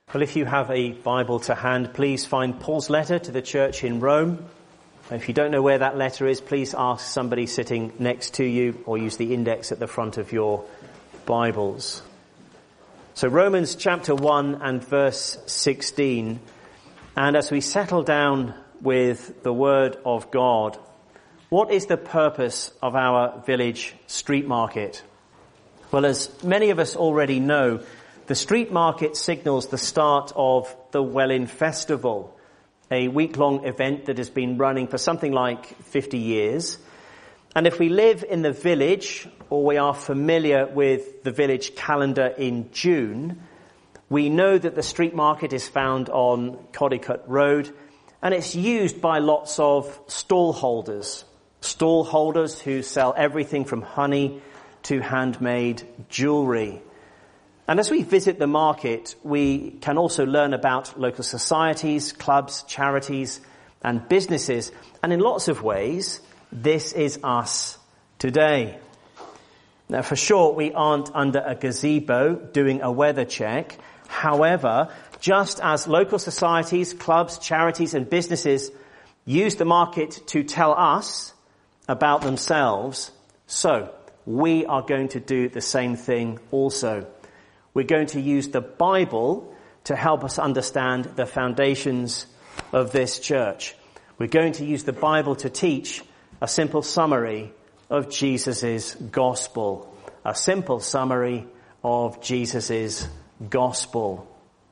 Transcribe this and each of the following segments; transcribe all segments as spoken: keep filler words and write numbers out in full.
Well, if you have a Bible to hand, please find Paul's letter to the church in Rome. If you don't know where that letter is, please ask somebody sitting next to you or use the index at the front of your Bibles. So Romans chapter one and verse sixteen. And as we settle down with the Word of God, what is the purpose of our village street market? Well, as many of us already know, the street market signals the start of the Welwyn Festival, a week-long event that has been running for something like fifty years. And if we live in the village, or we are familiar with the village calendar in June, we know that the street market is found on Codicut Road, and it's used by lots of stall holders. Stall holders who sell everything from honey to handmade jewellery. And as we visit the market, we can also learn about local societies, clubs, charities, and businesses. And in lots of ways, this is us today. Now, for sure, we aren't under a gazebo doing a weather check. However, just as local societies, clubs, charities, and businesses use the market to tell us about themselves, so we are going to do the same thing also. We're going to use the Bible to help us understand the foundations of this church. We're going to use the Bible to teach a simple summary of Jesus' gospel. A simple summary of Jesus' gospel.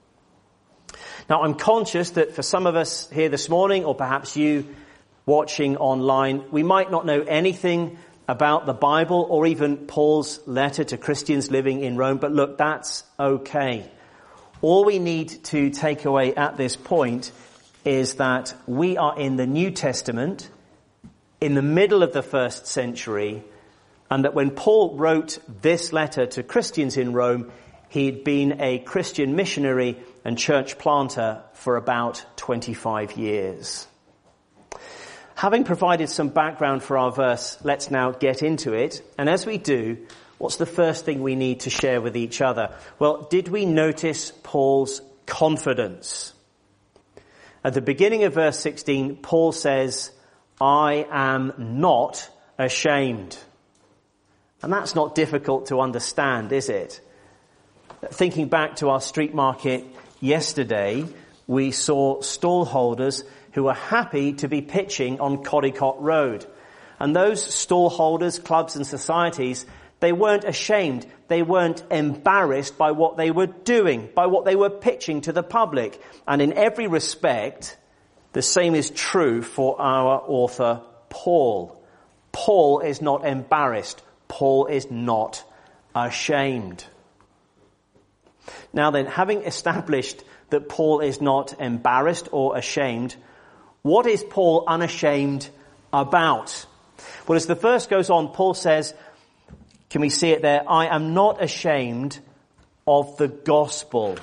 Now, I'm conscious that for some of us here this morning, or perhaps you watching online, we might not know anything about the Bible or even Paul's letter to Christians living in Rome. But look, that's okay. All we need to take away at this point is that we are in the New Testament, in the middle of the first century, and that when Paul wrote this letter to Christians in Rome, he'd been a Christian missionary and church planter for about twenty-five years. Having provided some background for our verse, let's now get into it. And as we do, what's the first thing we need to share with each other? Well, did we notice Paul's confidence? At the beginning of verse sixteen, Paul says, I am not ashamed. And that's not difficult to understand, is it? Thinking back to our street market yesterday, we saw stall holders who were happy to be pitching on Codicut Road. And those stall holders, clubs and societies, they weren't ashamed. They weren't embarrassed by what they were doing, by what they were pitching to the public. And in every respect, the same is true for our author, Paul. Paul is not embarrassed. Paul is not ashamed. Now then, having established that Paul is not embarrassed or ashamed, what is Paul unashamed about? Well, as the verse goes on, Paul says, can we see it there? I am not ashamed of the gospel.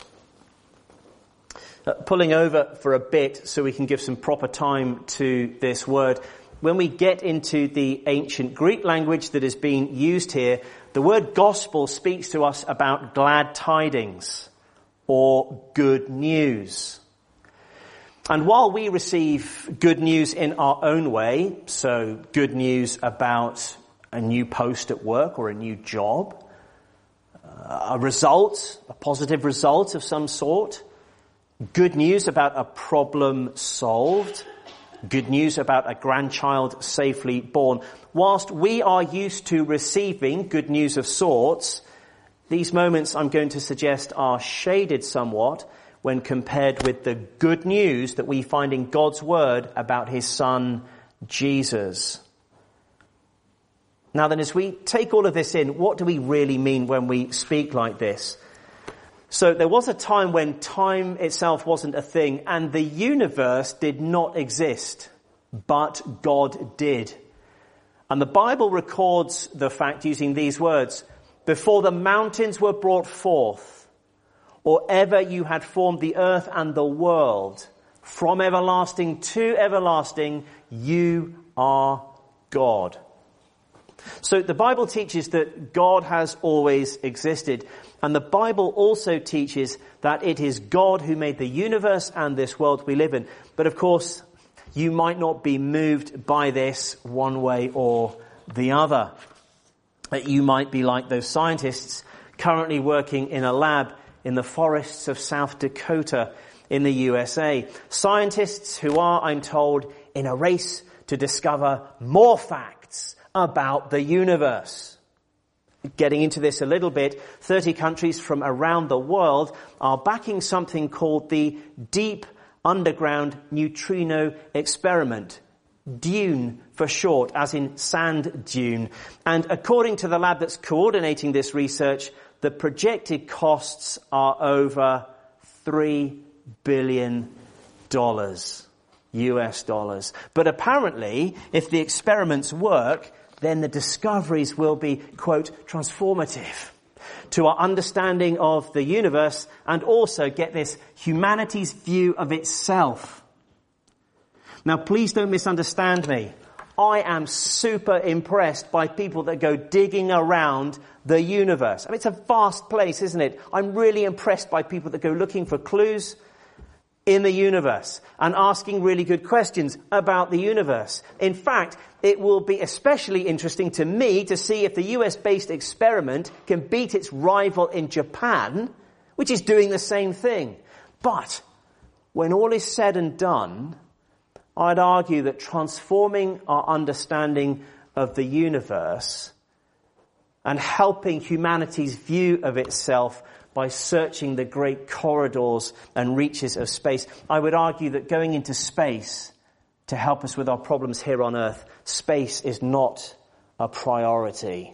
Uh, pulling over for a bit so we can give some proper time to this word. When we get into the ancient Greek language that is being used here, the word gospel speaks to us about glad tidings or good news. And while we receive good news in our own way, so good news about a new post at work or a new job, a result, a positive result of some sort, good news about a problem solved, good news about a grandchild safely born. Whilst we are used to receiving good news of sorts, these moments, I'm going to suggest, are shaded somewhat when compared with the good news that we find in God's word about his son, Jesus. Now then, as we take all of this in, what do we really mean when we speak like this? So there was a time when time itself wasn't a thing and the universe did not exist, but God did. And the Bible records the fact using these words, before the mountains were brought forth, or ever you had formed the earth and the world, from everlasting to everlasting, you are God. So the Bible teaches that God has always existed. And the Bible also teaches that it is God who made the universe and this world we live in. But of course, you might not be moved by this one way or the other. That you might be like those scientists currently working in a lab in the forests of South Dakota in the U S A. Scientists who are, I'm told, in a race to discover more facts about the universe. Getting into this a little bit, thirty countries from around the world are backing something called the Deep Underground Neutrino Experiment. DUNE for short, as in sand dune. And according to the lab that's coordinating this research, the projected costs are over three billion dollars, U S dollars. But apparently, if the experiments work, then the discoveries will be, quote, transformative to our understanding of the universe and also, get this, humanity's view of itself. Now, please don't misunderstand me. I am super impressed by people that go digging around the universe. I mean, it's a vast place, isn't it? I'm really impressed by people that go looking for clues in the universe and asking really good questions about the universe. In fact, it will be especially interesting to me to see if the U S-based experiment can beat its rival in Japan, which is doing the same thing. But when all is said and done, I'd argue that transforming our understanding of the universe and helping humanity's view of itself by searching the great corridors and reaches of space, I would argue that going into space to help us with our problems here on Earth, space is not a priority.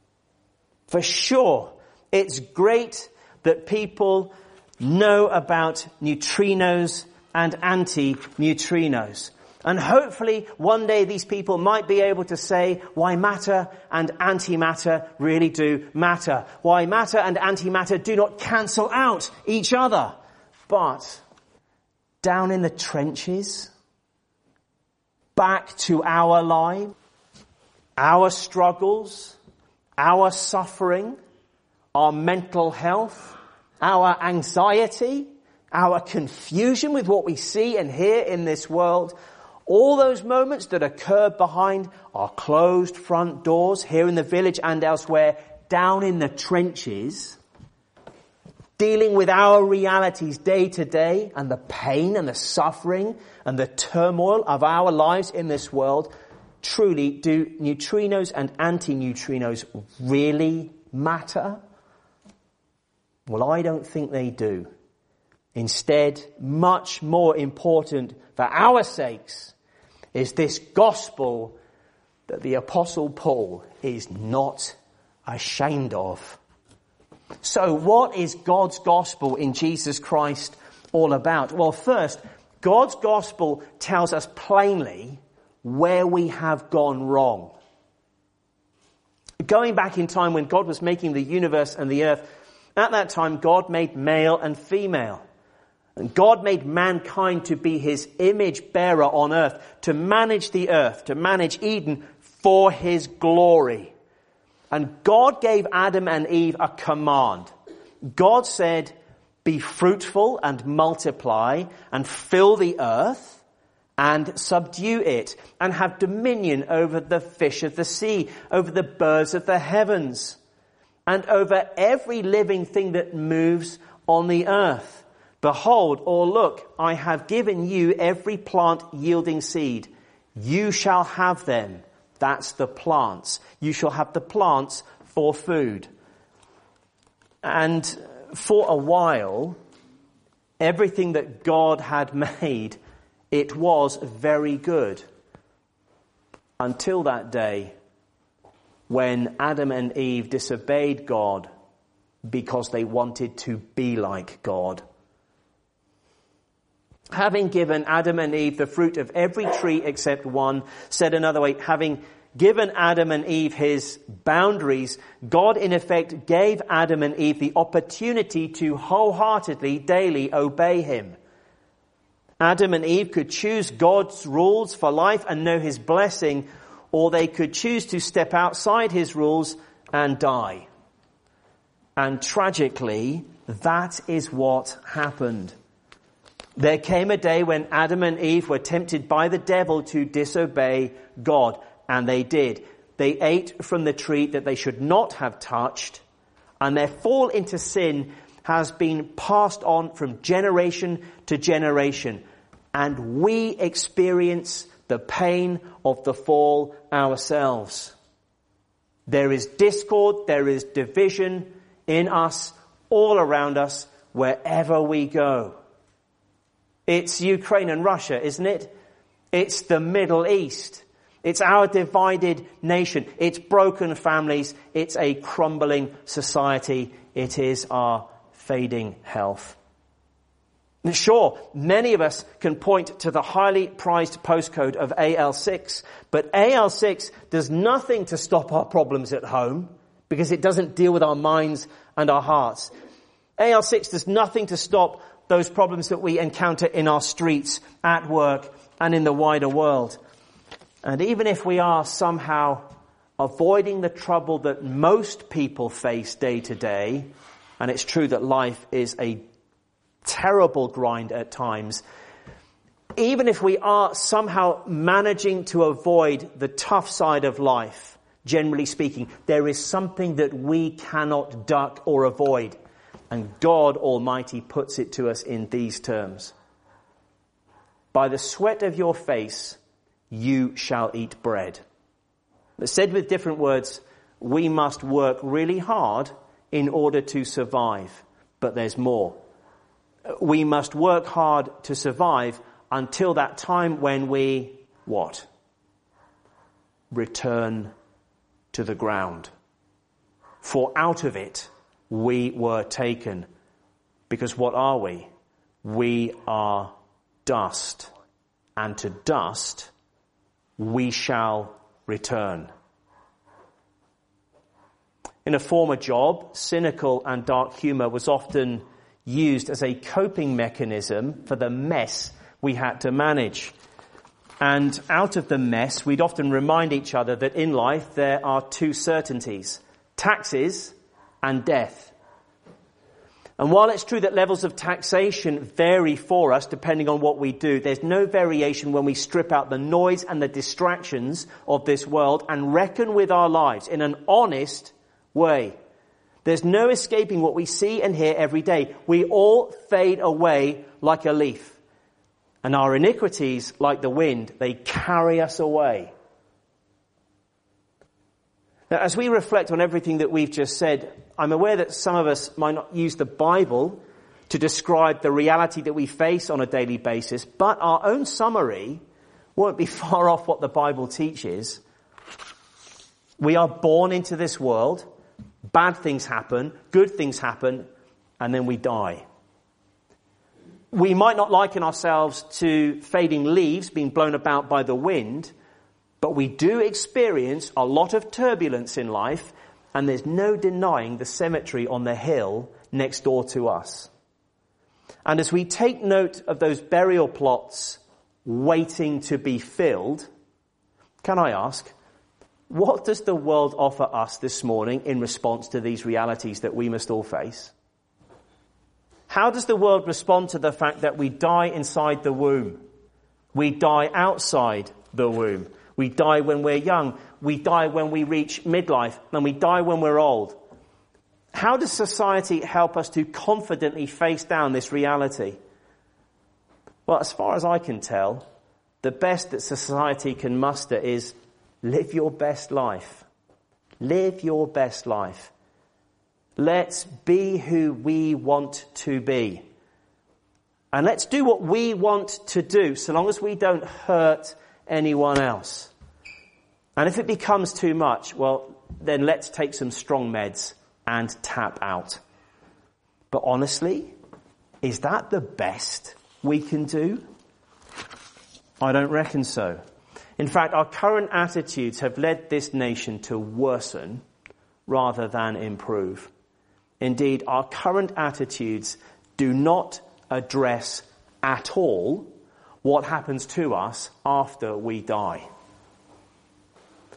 For sure, it's great that people know about neutrinos and anti-neutrinos. And hopefully one day these people might be able to say why matter and antimatter really do matter. Why matter and antimatter do not cancel out each other. But down in the trenches, back to our lives, our struggles, our suffering, our mental health, our anxiety, our confusion with what we see and hear in this world, all those moments that occur behind our closed front doors here in the village and elsewhere, down in the trenches, dealing with our realities day to day and the pain and the suffering and the turmoil of our lives in this world, truly, do neutrinos and antineutrinos really matter? Well, I don't think they do. Instead, much more important for our sakes is this gospel that the Apostle Paul is not ashamed of. So what is God's gospel in Jesus Christ all about? Well, first, God's gospel tells us plainly where we have gone wrong. Going back in time when God was making the universe and the earth, at that time God made male and female. And God made mankind to be his image bearer on earth, to manage the earth, to manage Eden for his glory. And God gave Adam and Eve a command. God said, be fruitful and multiply and fill the earth and subdue it and have dominion over the fish of the sea, over the birds of the heavens, and over every living thing that moves on the earth. Behold, or look, I have given you every plant yielding seed. You shall have them. That's the plants. You shall have the plants for food. And for a while, everything that God had made, it was very good. Until that day when Adam and Eve disobeyed God because they wanted to be like God. Having given Adam and Eve the fruit of every tree except one, said another way, having given Adam and Eve his boundaries, God in effect gave Adam and Eve the opportunity to wholeheartedly, daily obey him. Adam and Eve could choose God's rules for life and know his blessing, or they could choose to step outside his rules and die. And tragically, that is what happened. There came a day when Adam and Eve were tempted by the devil to disobey God, and they did. They ate from the tree that they should not have touched, and their fall into sin has been passed on from generation to generation. And we experience the pain of the fall ourselves. There is discord, there is division in us, all around us, wherever we go. It's Ukraine and Russia, isn't it? It's the Middle East. It's our divided nation. It's broken families. It's a crumbling society. It is our fading health. Sure, many of us can point to the highly prized postcode of A L six, but A L six does nothing to stop our problems at home because it doesn't deal with our minds and our hearts. A L six does nothing to stop those problems that we encounter in our streets, at work, and in the wider world. And even if we are somehow avoiding the trouble that most people face day to day, and it's true that life is a terrible grind at times, even if we are somehow managing to avoid the tough side of life, generally speaking, there is something that we cannot duck or avoid. And God Almighty puts it to us in these terms. By the sweat of your face, you shall eat bread. But said with different words, we must work really hard in order to survive. But there's more. We must work hard to survive until that time when we, what? Return to the ground. For out of it we were taken. Because what are we? We are dust. And to dust we shall return. In a former job, cynical and dark humour was often used as a coping mechanism for the mess we had to manage. And out of the mess, we'd often remind each other that in life there are two certainties: taxes and death. And while it's true that levels of taxation vary for us depending on what we do, there's no variation when we strip out the noise and the distractions of this world and reckon with our lives in an honest way. There's no escaping what we see and hear every day. We all fade away like a leaf. And our iniquities, like the wind, they carry us away. Now, as we reflect on everything that we've just said, I'm aware that some of us might not use the Bible to describe the reality that we face on a daily basis, but our own summary won't be far off what the Bible teaches. We are born into this world, bad things happen, good things happen, and then we die. We might not liken ourselves to fading leaves being blown about by the wind, but we do experience a lot of turbulence in life, and there's no denying the cemetery on the hill next door to us. And as we take note of those burial plots waiting to be filled, can I ask, what does the world offer us this morning in response to these realities that we must all face? How does the world respond to the fact that we die inside the womb? We die outside the womb. We die when we're young. We die when we reach midlife. And we die when we're old. How does society help us to confidently face down this reality? Well, as far as I can tell, the best that society can muster is live your best life. Live your best life. Let's be who we want to be. And let's do what we want to do, so long as we don't hurt anyone else. And if it becomes too much, well, then let's take some strong meds and tap out. But honestly, is that the best we can do? I don't reckon so. In fact, our current attitudes have led this nation to worsen rather than improve. Indeed, our current attitudes do not address at all what happens to us after we die.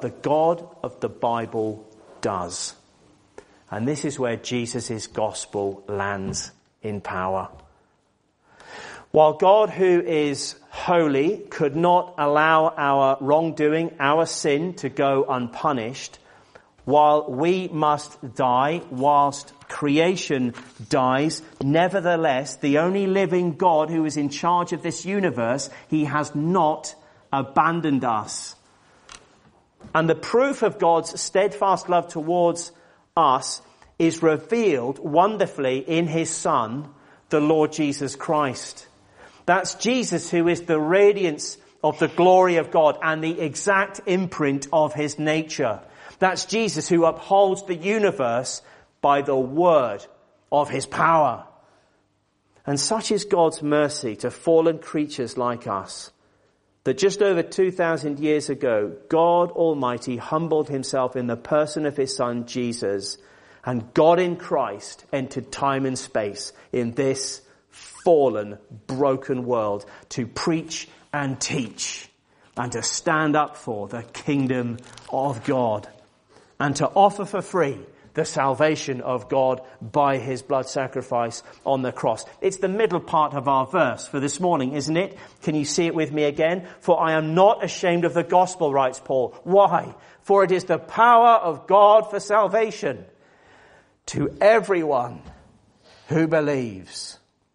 but the God of the Bible does. And this is where Jesus' gospel lands in power. While God, who is holy, could not allow our wrongdoing, our sin, to go unpunished, while we must die, whilst creation dies, nevertheless, the only living God who is in charge of this universe, he has not abandoned us. And the proof of God's steadfast love towards us is revealed wonderfully in his Son, the Lord Jesus Christ. That's Jesus, who is the radiance of the glory of God and the exact imprint of his nature. That's Jesus, who upholds the universe by the word of his power. And such is God's mercy to fallen creatures like us, that just over two thousand years ago, God Almighty humbled himself in the person of his Son, Jesus, and God in Christ entered time and space in this fallen, broken world to preach and teach and to stand up for the kingdom of God and to offer for free the salvation of God by his blood sacrifice on the cross. It's the middle part of our verse for this morning, isn't it? Can you see it with me again? For I am not ashamed of the gospel, writes Paul. Why? For it is the power of God for salvation to everyone who believes.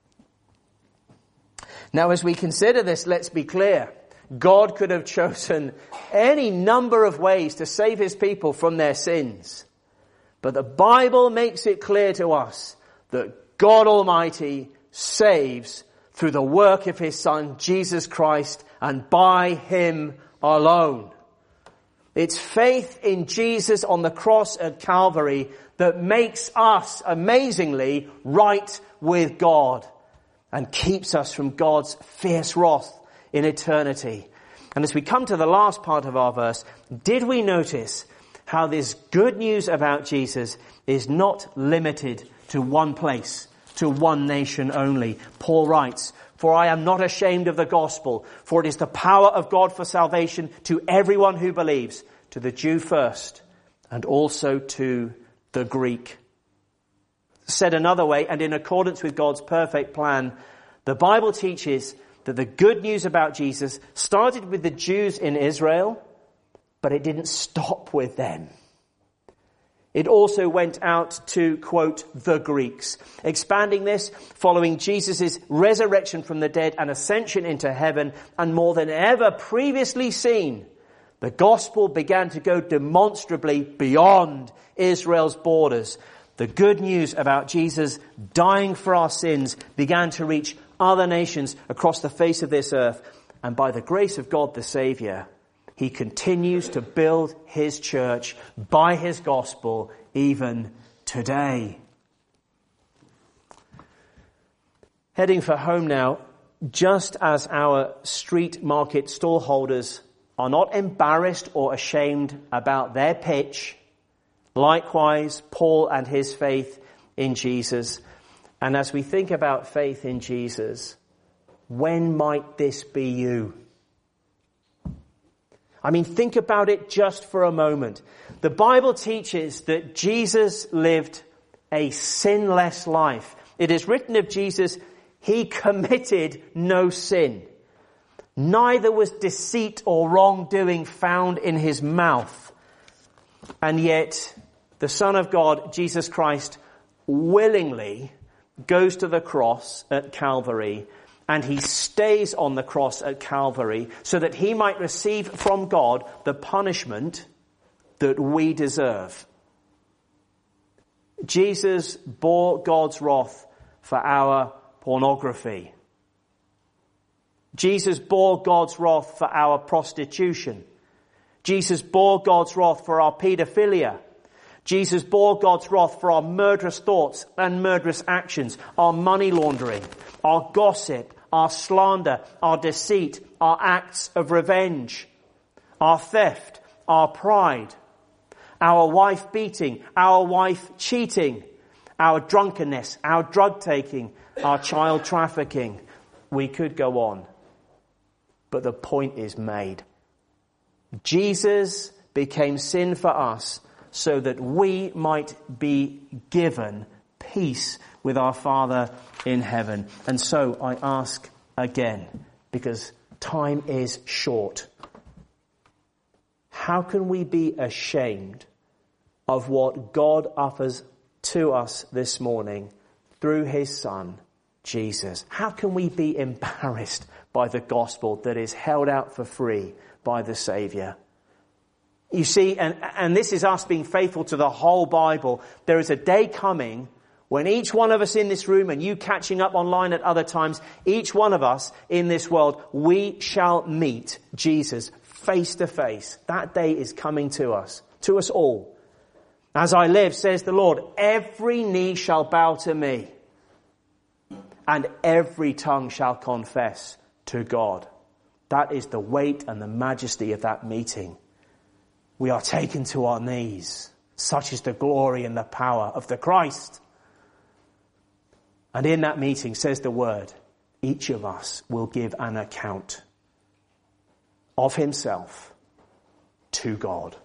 Now, as we consider this, let's be clear. God could have chosen any number of ways to save his people from their sins. But the Bible makes it clear to us that God Almighty saves through the work of his Son, Jesus Christ, and by him alone. It's faith in Jesus on the cross at Calvary that makes us, amazingly, right with God and keeps us from God's fierce wrath in eternity. And as we come to the last part of our verse, did we notice how this good news about Jesus is not limited to one place, to one nation only? Paul writes, "For I am not ashamed of the gospel, for it is the power of God for salvation to everyone who believes, to the Jew first, and also to the Greek." Said another way, and in accordance with God's perfect plan, the Bible teaches that the good news about Jesus started with the Jews in Israel, but it didn't stop with them. It also went out to, quote, the Greeks. Expanding this, following Jesus' resurrection from the dead and ascension into heaven, and more than ever previously seen, the gospel began to go demonstrably beyond Israel's borders. The good news about Jesus dying for our sins began to reach other nations across the face of this earth. And by the grace of God the Saviour, he continues to build his church by his gospel even today. Heading for home now, just as our street market stallholders are not embarrassed or ashamed about their pitch, likewise, Paul and his faith in Jesus. And as we think about faith in Jesus, when might this be you? I mean, think about it just for a moment. The Bible teaches that Jesus lived a sinless life. It is written of Jesus, he committed no sin. Neither was deceit or wrongdoing found in his mouth. And yet, the Son of God, Jesus Christ, willingly goes to the cross at Calvary, and he stays on the cross at Calvary so that he might receive from God the punishment that we deserve. Jesus bore God's wrath for our pornography. Jesus bore God's wrath for our prostitution. Jesus bore God's wrath for our paedophilia. Jesus bore God's wrath for our murderous thoughts and murderous actions, our money laundering, our gossip, our slander, our deceit, our acts of revenge, our theft, our pride, our wife beating, our wife cheating, our drunkenness, our drug taking, our child trafficking. We could go on, but the point is made. Jesus became sin for us so that we might be given peace with our Father in heaven. And so I ask again, because time is short, how can we be ashamed of what God offers to us this morning through his Son, Jesus? How can we be embarrassed by the gospel that is held out for free by the Saviour? You see, and, and this is us being faithful to the whole Bible. There is a day coming when each one of us in this room, and you catching up online at other times, each one of us in this world, we shall meet Jesus face to face. That day is coming to us, to us all. As I live, says the Lord, every knee shall bow to me, and every tongue shall confess to God. That is the weight and the majesty of that meeting. We are taken to our knees. Such is the glory and the power of the Christ. And in that meeting, says the word, each of us will give an account of himself to God.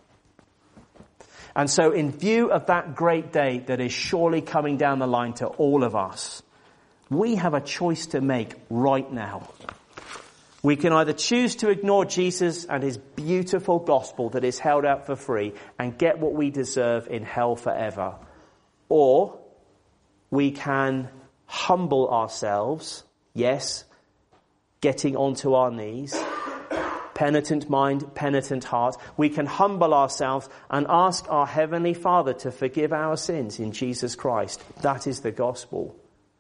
And so in view of that great day that is surely coming down the line to all of us, we have a choice to make right now. We can either choose to ignore Jesus and his beautiful gospel that is held out for free and get what we deserve in hell forever. Or we can humble ourselves, yes, getting onto our knees, penitent mind, penitent heart. We can humble ourselves and ask our Heavenly Father to forgive our sins in Jesus Christ. That is the gospel.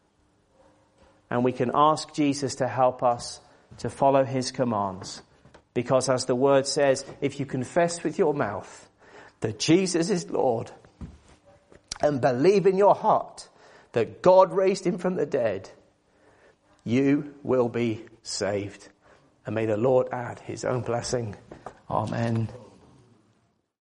And we can ask Jesus to help us to follow his commands. Because as the word says, if you confess with your mouth that Jesus is Lord and believe in your heart that God raised him from the dead, you will be saved. And may the Lord add his own blessing. Amen.